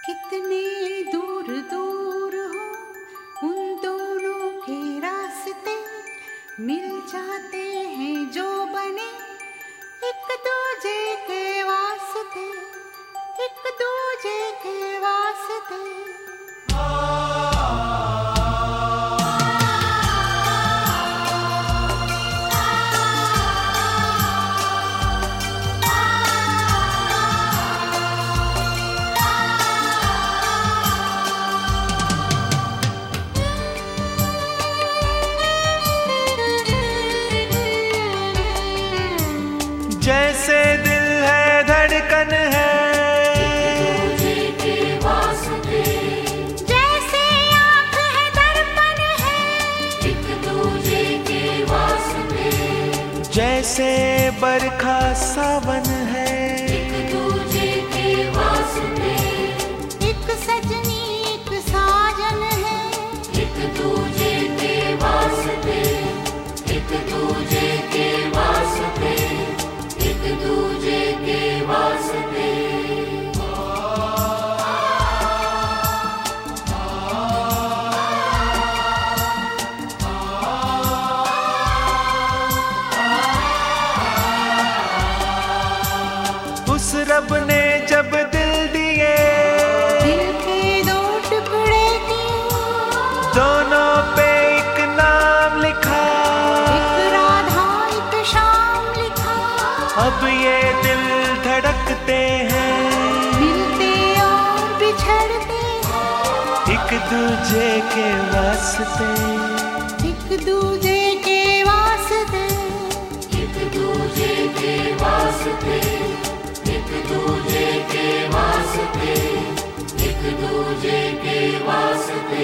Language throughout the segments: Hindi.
कितने दूर दूर हो उन दोनों के रास्ते, मिल जाते हैं जो बने एक दूजे के वास्ते, एक दूजे के वास्ते। जैसे दिल है धड़कन है, एक दूजे के वास्ते। जैसे आँख है दर्पण है, एक दूजे के वास्ते। जैसे बरखा सावन है, एक दूजे के वास्ते। एक सजनी एक साजन है, एक दूजे के वास्ते, एक दूजे के वास्ते, एक दूजे के वास्ते। उस रब ने जब दिल दिए, दिल के दो टुकड़े किए, दोनों पे एक नाम लिखा। एक राधा एक श्याम लिखा। अब ये दिल धड़कते हैं, मिलते और बिछड़ते हैं, एक दूजे के वास्ते, एक दूजे के वास्ते, एक दूजे के वास्ते, एक दूजे के वास्ते, एक दूजे के वास्ते।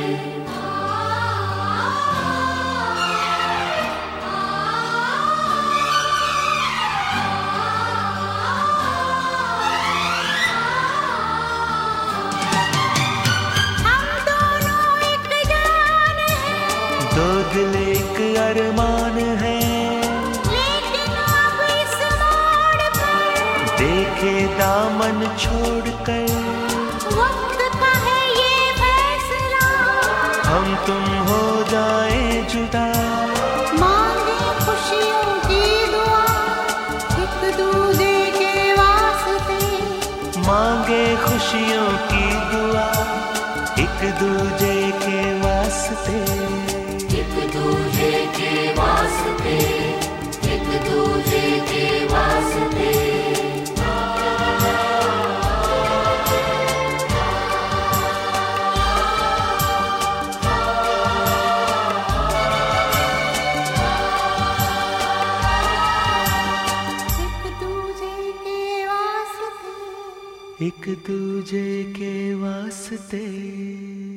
हम दोनों एक जान हैं, दो दिल एक अरमान है। लेकिन अब इस मोड़ पर देखे दामन छोड़कर, वक्त का है ये फैसला। हम तुम हो जाएं जुदा। मांगे खुशियों की दुआ, एक दूजे के वास्ते, मांगे खुशियों की दुआ, एक दूजे के वास्ते, एक दूजे के वास्ते, एक दूजे के वास्ते। एक दूजे के वास्ते, एक दूजे के वास्ते।